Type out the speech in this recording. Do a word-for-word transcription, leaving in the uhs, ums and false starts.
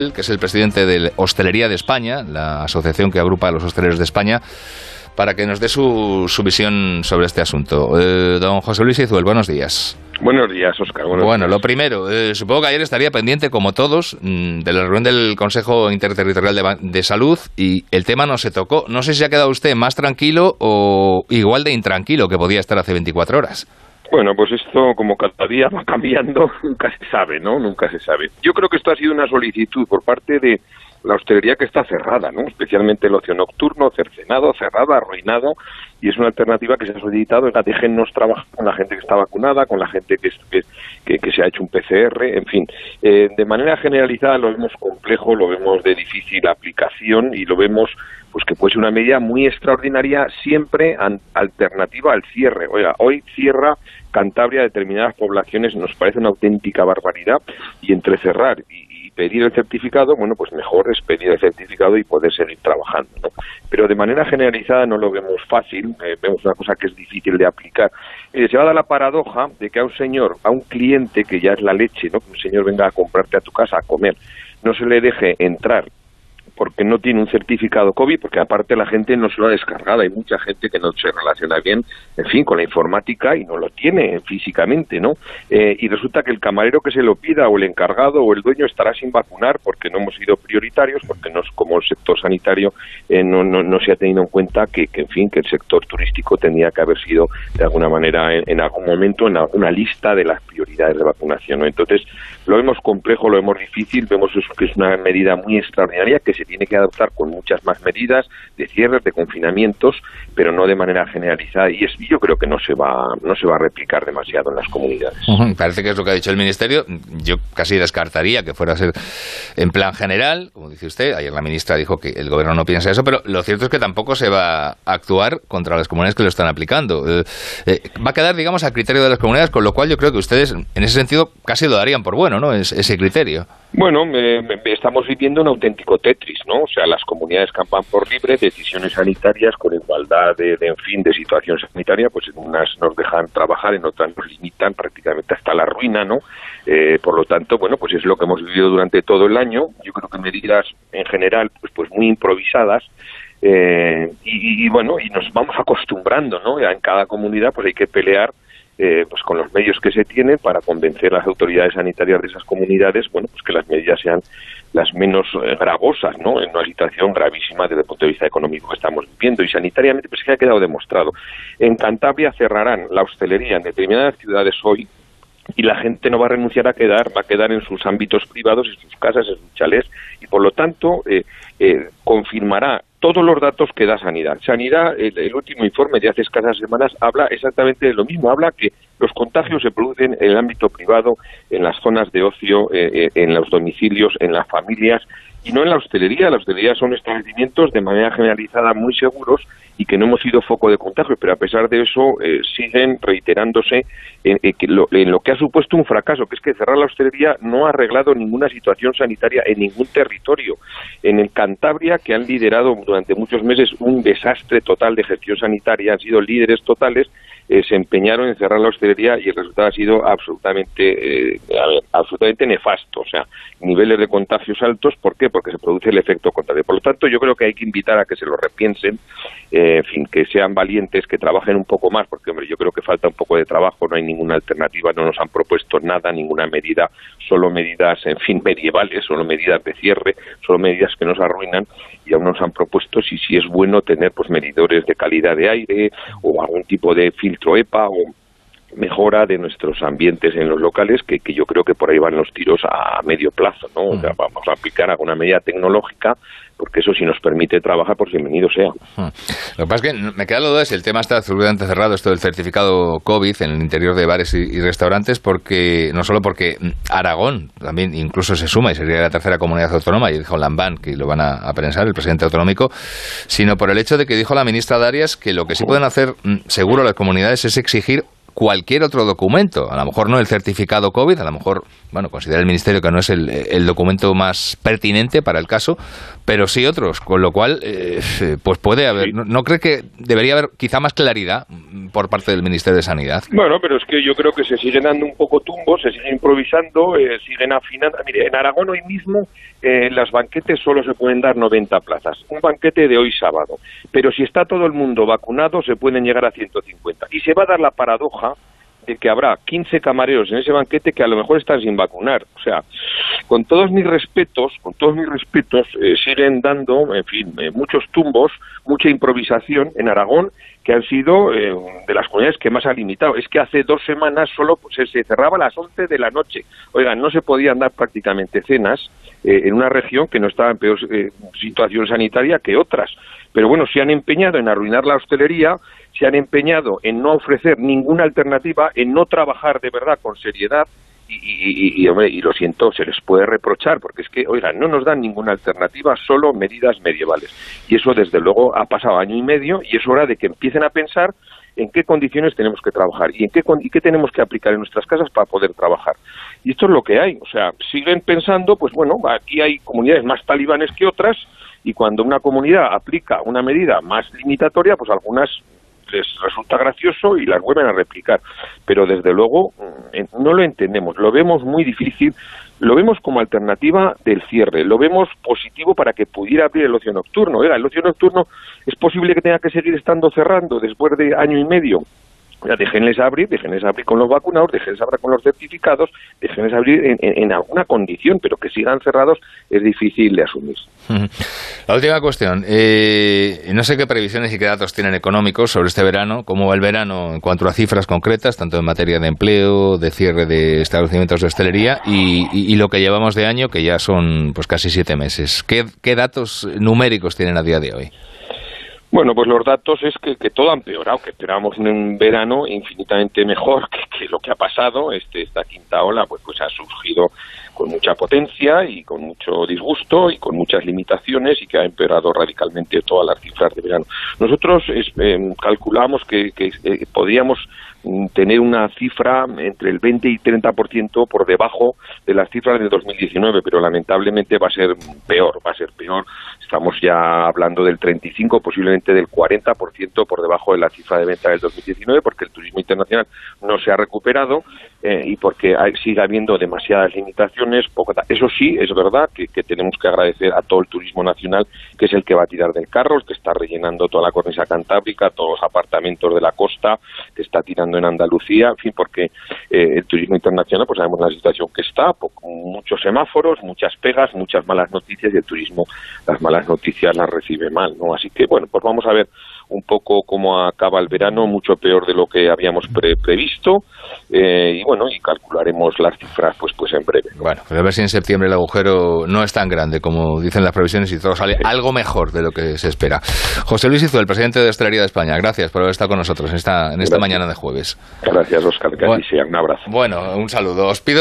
que es el presidente de Hostelería de España, la asociación que agrupa a los hosteleros de España, para que nos dé su, su visión sobre este asunto. Eh, don José Luis Izuel, buenos días. Buenos días, Óscar. Buenos bueno, días. Lo primero, eh, supongo que ayer estaría pendiente, como todos, mmm, de la reunión del Consejo Interterritorial de, de Salud, y el tema no se tocó. No sé si ha quedado usted más tranquilo o igual de intranquilo que podía estar hace veinticuatro horas. Bueno, pues esto, como cada día va cambiando, nunca se sabe, ¿no? Nunca se sabe. Yo creo que esto ha sido una solicitud por parte de la hostelería que está cerrada, ¿no? Especialmente el ocio nocturno, cercenado, cerrado, arruinado, y es una alternativa que se ha solicitado. Oiga, déjennos trabajar con la gente que está vacunada, con la gente que, que, que se ha hecho un P C R, en fin. Eh, de manera generalizada lo vemos complejo, lo vemos de difícil aplicación y lo vemos pues que puede ser una medida muy extraordinaria, siempre an- alternativa al cierre. Oiga, hoy cierra Cantabria determinadas poblaciones, nos parece una auténtica barbaridad, y entre cerrar y, y pedir el certificado, bueno, pues mejor es pedir el certificado y poder seguir trabajando, ¿no? Pero de manera generalizada no lo vemos fácil, eh, vemos una cosa que es difícil de aplicar. Eh, se va a dar la paradoja de que a un señor, a un cliente, que ya es la leche, ¿no? Que un señor venga a comprarte a tu casa a comer, no se le deje entrar porque no tiene un certificado COVID, porque aparte la gente no se lo ha descargado, hay mucha gente que no se relaciona bien, en fin, con la informática y no lo tiene físicamente, ¿no? Eh, y resulta que el camarero que se lo pida, o el encargado, o el dueño estará sin vacunar porque no hemos sido prioritarios, porque no es como el sector sanitario, eh, no, no, no se ha tenido en cuenta que, que, en fin, que el sector turístico tenía que haber sido, de alguna manera, en, en algún momento, en alguna lista de las prioridades de vacunación, ¿no? Entonces, lo vemos complejo, lo vemos difícil, vemos eso que es una medida muy extraordinaria que se tiene que adoptar con muchas más medidas de cierres, de confinamientos, pero no de manera generalizada, y es, yo creo que no se va no se va a replicar demasiado en las comunidades. Uh-huh. Parece que es lo que ha dicho el Ministerio. Yo casi descartaría que fuera a ser en plan general, como dice usted. Ayer la ministra dijo que el gobierno no piensa eso, pero lo cierto es que tampoco se va a actuar contra las comunidades que lo están aplicando. Eh, eh, va a quedar, digamos, a criterio de las comunidades, con lo cual yo creo que ustedes, en ese sentido, casi lo darían por bueno, ¿no? Es, ese criterio. Bueno, eh, estamos viviendo un auténtico Tetris, ¿no? O sea, las comunidades campan por libre, decisiones sanitarias con igualdad de, de, en fin, de situación sanitaria, pues en unas nos dejan trabajar, en otras nos limitan prácticamente hasta la ruina, ¿no? Eh, por lo tanto, bueno, pues es lo que hemos vivido durante todo el año. Yo creo que medidas en general, pues, pues muy improvisadas, eh, y, y bueno, y nos vamos acostumbrando, ¿no? En cada comunidad, pues hay que pelear Eh, pues con los medios que se tienen para convencer a las autoridades sanitarias de esas comunidades, bueno, pues que las medidas sean las menos eh, gravosas, ¿no? En una situación gravísima desde el punto de vista económico que estamos viviendo, y sanitariamente pues que ha quedado demostrado. En Cantabria cerrarán la hostelería en determinadas ciudades hoy, y la gente no va a renunciar a quedar, va a quedar en sus ámbitos privados, en sus casas, en sus chalés, y por lo tanto eh, eh, confirmará todos los datos que da Sanidad. Sanidad, el, el último informe de hace escasas semanas, habla exactamente de lo mismo, habla que los contagios se producen en el ámbito privado, en las zonas de ocio, eh, eh, en los domicilios, en las familias, y no en la hostelería. La hostelería son establecimientos de manera generalizada muy seguros y que no hemos sido foco de contagio, pero a pesar de eso eh, siguen reiterándose en, en, lo, en lo que ha supuesto un fracaso, que es que cerrar la hostelería no ha arreglado ninguna situación sanitaria en ningún territorio. En el Cantabria, que han liderado durante muchos meses un desastre total de gestión sanitaria, han sido líderes totales, eh, se empeñaron en cerrar la hostelería y el resultado ha sido absolutamente, eh, a ver, absolutamente nefasto. O sea, niveles de contagios altos. ¿Por qué? Porque se produce el efecto contrario. Por lo tanto, yo creo que hay que invitar a que se lo repiensen, eh, en fin, que sean valientes, que trabajen un poco más, porque, hombre, yo creo que falta un poco de trabajo, no hay ninguna alternativa, no nos han propuesto nada, ninguna medida, solo medidas, en fin, medievales, solo medidas de cierre, solo medidas que nos arruinan, y aún nos han propuesto si, si es bueno tener pues medidores de calidad de aire o algún tipo de filtro E P A o mejora de nuestros ambientes en los locales, que, que yo creo que por ahí van los tiros a medio plazo, ¿no? O sea, vamos a aplicar alguna medida tecnológica, porque eso si nos permite trabajar, pues bienvenido sea. Lo que pasa es que me queda la duda si el tema está absolutamente cerrado, esto del certificado COVID en el interior de bares y, y restaurantes, porque no solo porque Aragón también incluso se suma y sería la tercera comunidad autónoma, y dijo Lambán que lo van a, a prensar, el presidente autonómico, sino por el hecho de que dijo la ministra Darias que lo que sí pueden hacer seguro las comunidades es exigir cualquier otro documento, a lo mejor no el certificado COVID, a lo mejor, bueno, considera el Ministerio que no es el, el documento más pertinente para el caso, pero sí otros, con lo cual, eh, pues puede haber, sí. ¿no, ¿no cree que debería haber quizá más claridad por parte del Ministerio de Sanidad? Bueno, pero es que yo creo que se siguen dando un poco tumbos, se siguen improvisando, eh, siguen afinando. Mire, en Aragón hoy mismo eh, en las banquetes solo se pueden dar noventa plazas, un banquete de hoy sábado, pero si está todo el mundo vacunado se pueden llegar a ciento cincuenta, y se va a dar la paradoja de que habrá quince camareros en ese banquete que a lo mejor están sin vacunar. O sea, con todos mis respetos, con todos mis respetos, eh, siguen dando, en fin, eh, muchos tumbos, mucha improvisación en Aragón, que han sido eh, de las comunidades que más ha limitado. Es que hace dos semanas solo pues, se cerraba a las once de la noche. Oigan, no se podían dar prácticamente cenas eh, en una región que no estaba en peor eh, situación sanitaria que otras. Pero bueno, se han empeñado en arruinar la hostelería, se han empeñado en no ofrecer ninguna alternativa, en no trabajar de verdad con seriedad y, y, y, y, hombre, y lo siento, se les puede reprochar porque es que, oigan, no nos dan ninguna alternativa, solo medidas medievales. Y eso desde luego ha pasado año y medio y es hora de que empiecen a pensar en qué condiciones tenemos que trabajar y en qué, y qué tenemos que aplicar en nuestras casas para poder trabajar. Y esto es lo que hay, o sea, siguen pensando, pues bueno, aquí hay comunidades más talibanes que otras y cuando una comunidad aplica una medida más limitatoria, pues algunas les resulta gracioso y las vuelven a replicar. Pero desde luego no lo entendemos, lo vemos muy difícil, lo vemos como alternativa del cierre, lo vemos positivo para que pudiera abrir el ocio nocturno. Oiga, el ocio nocturno es posible que tenga que seguir estando cerrando después de año y medio. Ya, déjenles abrir, déjenles abrir con los vacunados, déjenles abrir con los certificados, déjenles abrir en, en, en alguna condición, pero que sigan cerrados es difícil de asumir. La última cuestión, eh, no sé qué previsiones y qué datos tienen económicos sobre este verano, cómo va el verano en cuanto a cifras concretas, tanto en materia de empleo, de cierre de establecimientos de hostelería y, y, y lo que llevamos de año, que ya son pues casi siete meses. ¿Qué, qué datos numéricos tienen a día de hoy? Bueno, pues los datos es que, que todo ha empeorado, que esperábamos un verano infinitamente mejor que, que lo que ha pasado. Este, esta quinta ola pues, pues ha surgido con mucha potencia y con mucho disgusto y con muchas limitaciones y que ha empeorado radicalmente todas las cifras de verano. Nosotros es, eh, calculamos que, que eh, podríamos tener una cifra entre el veinte y treinta por ciento por debajo de las cifras del dos mil diecinueve, pero lamentablemente va a ser peor, va a ser peor. Estamos ya hablando del treinta y cinco, posiblemente del cuarenta por ciento por debajo de la cifra de venta del dos mil diecinueve, porque el turismo internacional no se ha recuperado eh, y porque hay, sigue habiendo demasiadas limitaciones. Poco Eso sí, es verdad que, que tenemos que agradecer a todo el turismo nacional, que es el que va a tirar del carro, el que está rellenando toda la cornisa cantábrica, todos los apartamentos de la costa, que está tirando en Andalucía, en fin, porque eh, el turismo internacional, pues sabemos la situación que está, pues, con muchos semáforos, muchas pegas, muchas malas noticias y el turismo las malas noticias las recibe mal, ¿no? Así que, bueno, pues vamos a ver un poco cómo acaba el verano, mucho peor de lo que habíamos pre previsto eh, y bueno, y calcularemos las cifras pues pues en breve, ¿no? Bueno, pues a ver si en septiembre el agujero no es tan grande como dicen las previsiones y todo sale sí. algo mejor de lo que se espera. José Luis Izuel, presidente de Hostelería de España, gracias por haber estado con nosotros en esta, en esta mañana de jueves. Gracias, Óscar, que bueno, así sea. Un abrazo. Bueno, un saludo. Os pido